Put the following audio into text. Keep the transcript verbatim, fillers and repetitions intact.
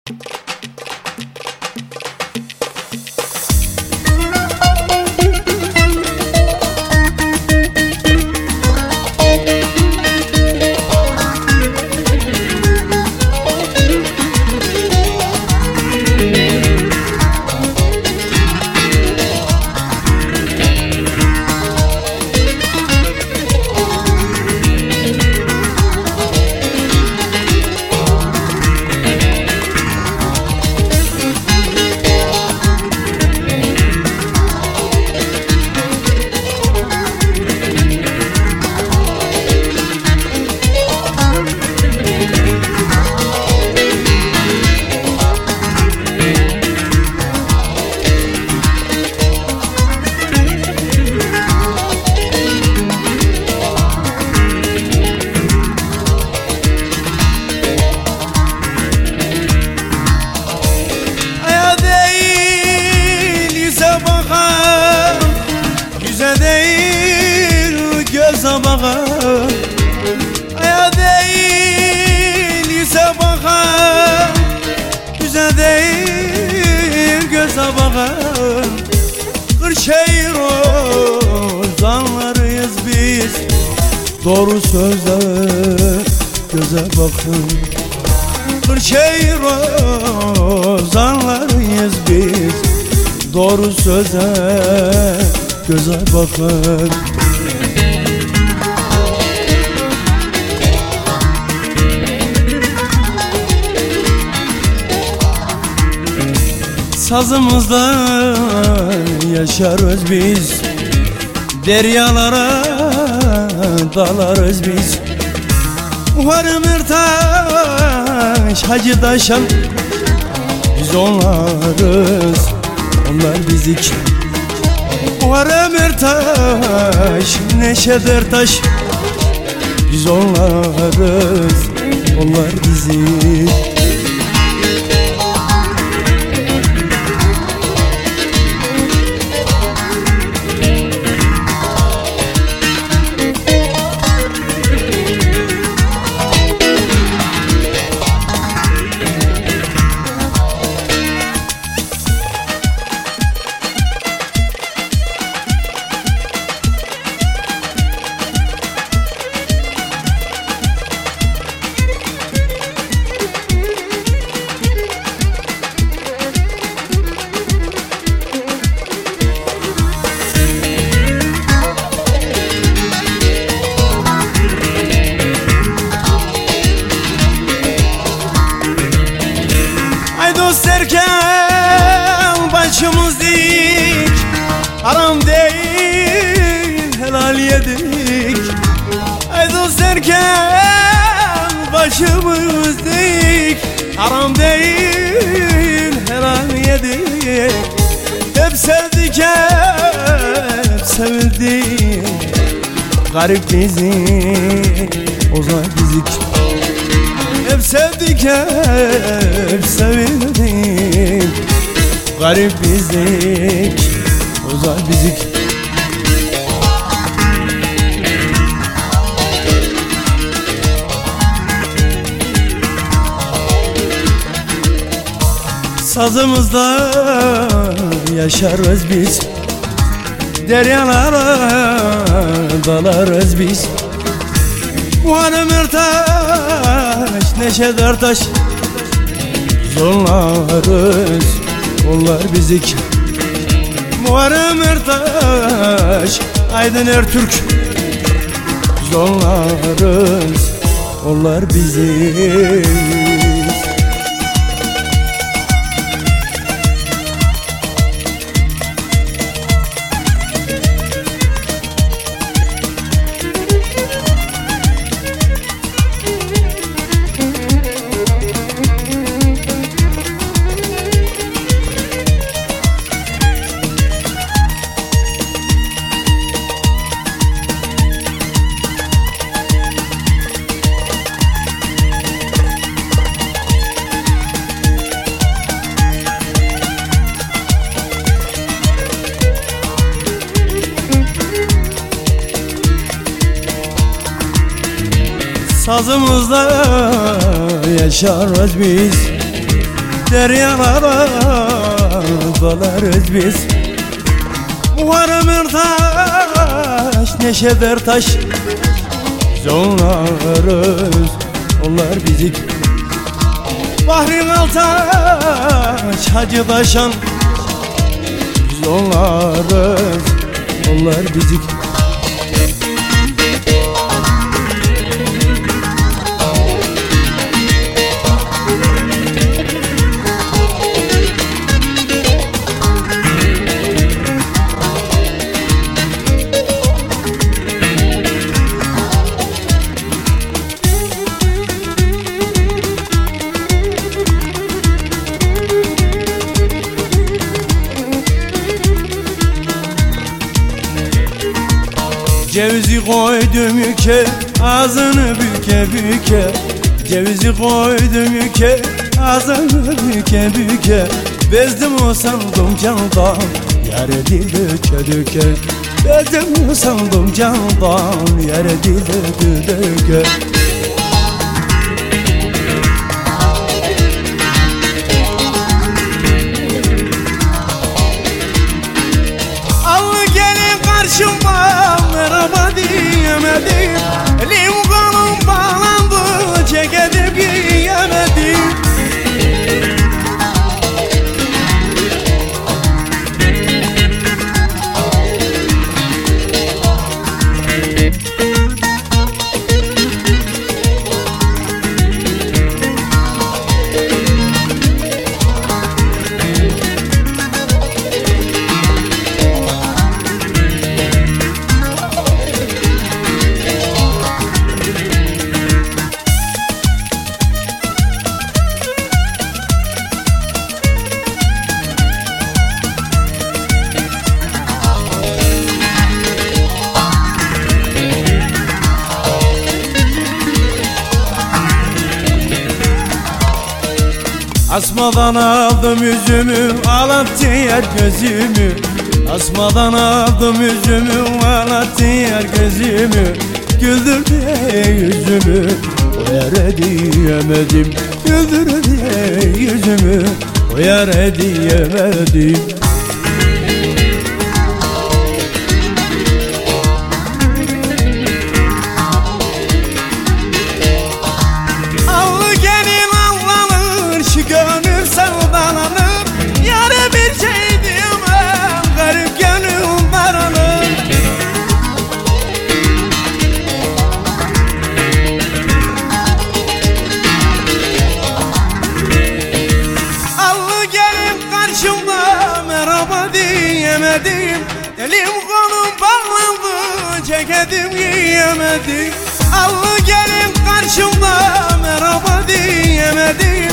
Sabaha aya değil yüze baka, yüze değil göze baka. Kırşehir ozanlarıyız biz, doğru sözle göze bakın. Kırşehir ozanlarıyız biz, doğru söze göze bakın. Sazımızda yaşarız biz, deryalara dalarız biz. Uvarım Ertaş, Hacı Daşan, biz onlarız, onlar bizik. Uvarım Ertaş, Neşet Ertaş, biz onlarız, onlar bizik. Serken başımız dik, haram değil helal yedik. Ay dost serken başımız dik, haram değil helal yedik. Hep sevdik hep sevildik, garip bizik ozan bizik. Hep sevdik hep sevildik, garip bizik ozan bizik. Sazımızda yaşarız biz, deryalara dalarız biz. Muharrem Ertaş, Neşet Ertaş, biz onlarız, onlar bizik. Muharrem Ertaş, Aydın Ertürk, biz onlarız, onlar bizik. Sazımızda yaşarız biz, deryalara dalarız biz. Var ömür taş, neşeder taş, biz onlarız, onlar bizik. Bahrin altaş, hacı taşan, biz onlarız, onlar bizik. Cevizi koydum yüke, ağzını büke büke. Cevizi koydum yüke, ağzını büke büke. Bezdim o sandım candan, yere dil döke döke. Bezdim o sandım candan, yere dil döke döke. Al gelin karşıma, merhaba diyemedim. Elim kolum bağlandı, ceketi giyemedim. Asmadan aldım yüzümü, ağlattı yer gözümü. Asmadan aldım yüzümü, ağlattı yer gözümü. Güldür diye yüzümü, o yere diyemedim. Güldür diye yüzümü, o yere diyemedim. Elim kolum bağlandı, ceketim giyemedim. Al gelin karşımda, merhaba diyemedim.